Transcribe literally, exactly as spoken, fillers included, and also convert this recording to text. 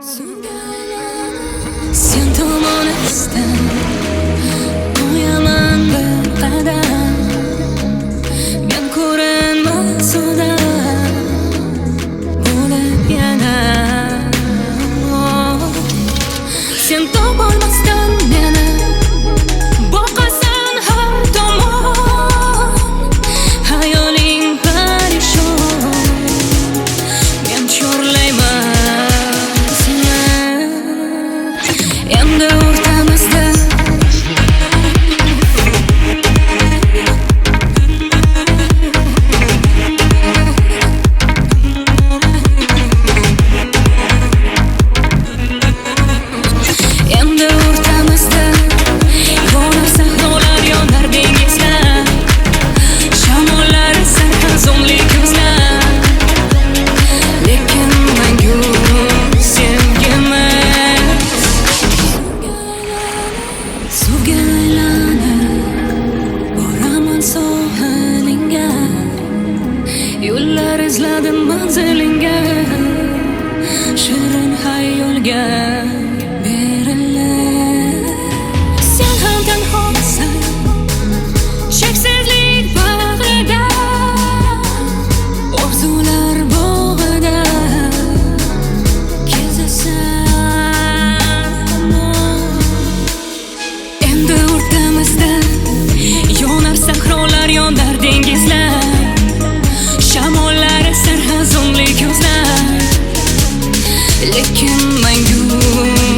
Sen tomon istan qo'yaman bir qadam, men ko'rinmas odam bo'lib yana. Sen topolmasdan meni boqasan har tomon, hayoling parishon, men chorlayman seni. Endi o'rtamizda Endi o'rtamizda yonar sahrolar, yonar dengizlar, shamollar sarg'azonli ko'zlar. Lekin mangu sevgimas, suvga aylanib boraman sohilingga, yo'llar izladim manzilingga, shirin xayolga berilib. Sen ham tanhosan cheksizlik bag'rida, orzular bog'ida kezasan. Endi o'rtamizda yonar sahrolar, yonar dengizlar, shamollar sarg'azonli ko'zlar. Lekin mangu